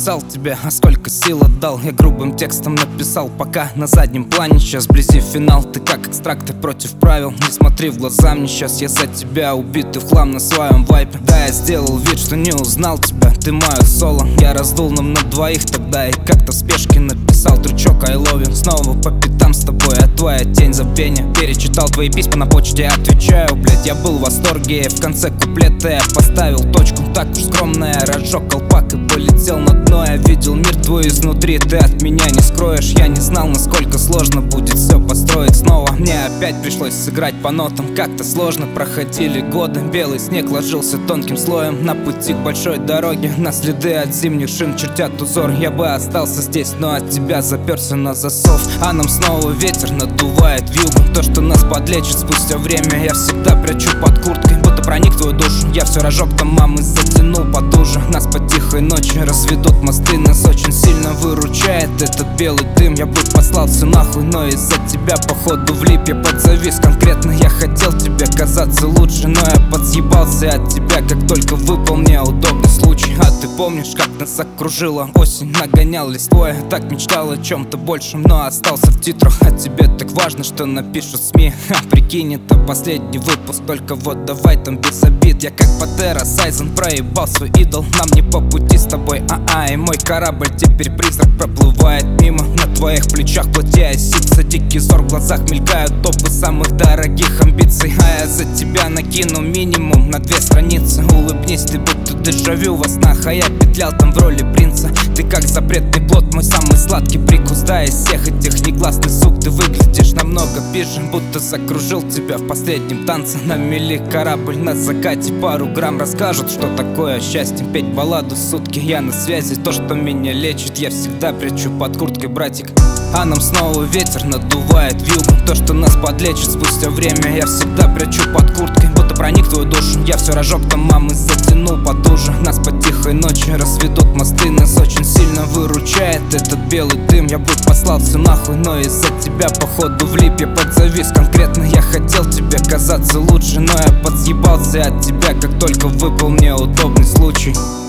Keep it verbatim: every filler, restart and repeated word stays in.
написал тебе, а сколько сил отдал. Я грубым текстом написал, пока на заднем плане. Сейчас вблизи финал, ты как экстракты против правил. Не смотри в глаза мне, сейчас я за тебя убитый в хлам на своем вайпе. Да, я сделал вид, что не узнал тебя, ты мое соло. Я раздул нам на двоих тогда и как-то в спешке написал трючок I love you. Снова по пятам с тобой, а твоя тень забвения. Перечитал твои письма на почте, отвечаю, блять, я был в восторге. В конце куплета я поставил точку, так уж скромно я разжег колпак и полетел на дно. Я видел мир твой изнутри, ты от меня не скроешь. Я не знал, насколько сложно будет все построить снова. Мне опять пришлось сыграть по нотам, как-то сложно проходили годы. Белый снег ложился тонким слоем на пути к большой дороге. На следы от зимних шин чертят узор. Я бы остался здесь, но от тебя заперся на засов. А нам снова ветер надувает вьюгу. То, что нас подлечит спустя время, я всегда прячу под курткой, будто проник в твою душу. Я все разжег, там мамы затянул потуже. Нас по тихой ночи разведут мосты, нас очень сильно выручает этот белый дым. Я бы послал все нахуй, но из-за тебя походу влип. Я подзавис конкретно, я хотел тебе казаться лучше, но я подъебался от тебя, как только выпал неудобный случай. А ты помнишь, как нас окружила осень, нагонял листвой. Так мечтал о чем-то большем, но остался в титрах. А тебе так важно, что напишут СМИ. Ха, прикинь, это последний выпуск, только вот давай там без обид. Я как Пантера Сайзен проебал свой идол. Нам не по пути с тобой, а-а. И мой корабль теперь призрак проплывает мимо. На твоих плечах плотья сица, дикий взор в глазах мелькают топы самых дорогих амбиций. А я за тебя накину минимум на две страницы. Улыбнись, ты будто дежавю во снах, а я петлял там в роли принца. Ты как запретный плод, мой самый сладкий прикус. Да, из всех этих негласных сук ты выглядишь намного пизже, будто закружил тебя в последнем танце. На мели корабль на закате, пару грамм расскажут, что такое счастье. Петь балладу сутки, я на связи, то, что меня лечит, я всегда прячу под курткой, братик. А нам снова ветер надувает вьюгу. То, что нас подлечит спустя время, я всегда прячу под курткой, будто проник в твою душу. Я все разжег, там мамы затянул потуже. Нас по тихой ночи разведут мосты, нас очень сильно выручает этот белый дым. Я бы послал все нахуй, но из-за тебя походу влип. Я подзавис конкретно, я хотел тебе казаться лучше, но я подъебался от тебя, как только выпал неудобный случай.